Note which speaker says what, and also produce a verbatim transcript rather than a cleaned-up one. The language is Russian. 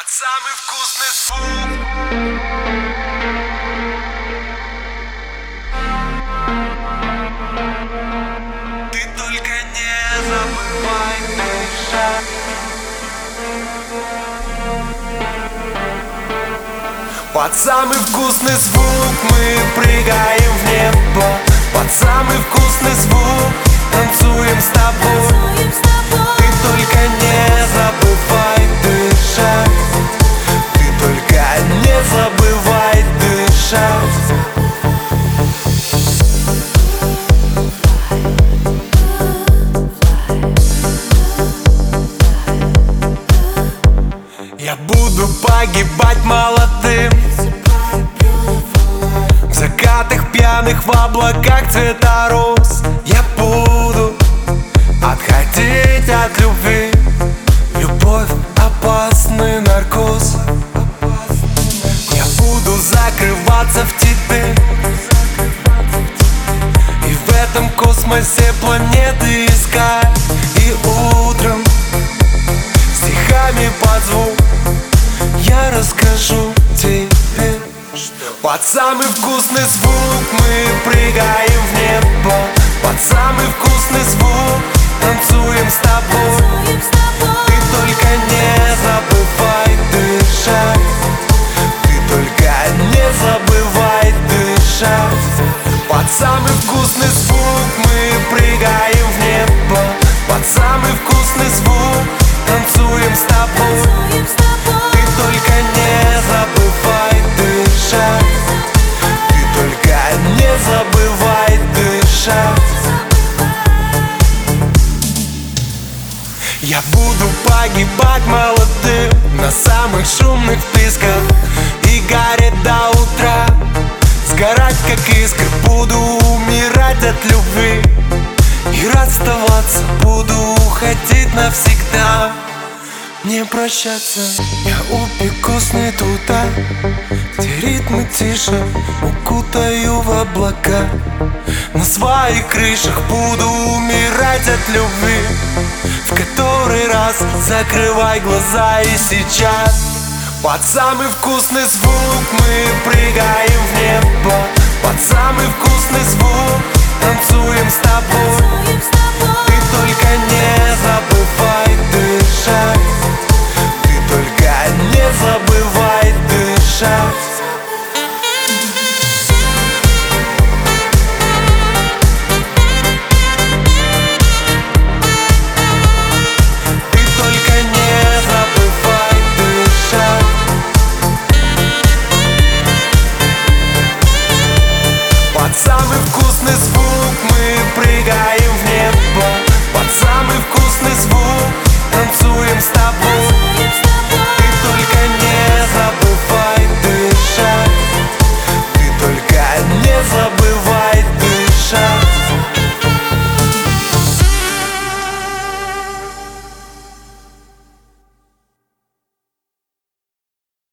Speaker 1: Под самый вкусный звук. Ты только не забывай дышать. Под самый вкусный звук мы прыгаем в небо. Под самый вкусный звук танцуем с тобой. Ты только не забывай дышать. Ты только не забывай дышать. Я буду погибать молодым, в закатах пьяных, в облаках цвета роз. Я буду отходить от любви. Любовь — опасный наркоз. Я буду закрываться в тебе, и в этом космосе планеты искать. И утром стихами под звук я расскажу тебе, что под самый вкусный звук мы прыгаем в небо. Под самый вкусный звук танцуем с тобой. Ты только не забывай дышать. Ты только не забывай дышать. Под самый вкусный звук мы прыгаем в небо. Под самый вкусный звук танцуем с тобой. Ты только не забывай дышать. Ты только не забывай дышать. Я буду погибать молодым на самых шумных вписках и гореть до утра, сгорать как искра. Буду умирать от любви и расставаться. Буду уходить навсегда, не прощаться. Я упекусь туда, где ритмы тише, укутаю в облака. На своих крышах буду умирать от любви. В который раз закрывай глаза и сейчас. Под самый вкусный звук мы прыгаем в небо. Под самый вкусный звук танцуем с тобой. Ты только не забывай дышать. Ты только не забывай дышать. Под самый вкусный звук мы прыгаем в небо. Под самый вкусный звук танцуем с тобой.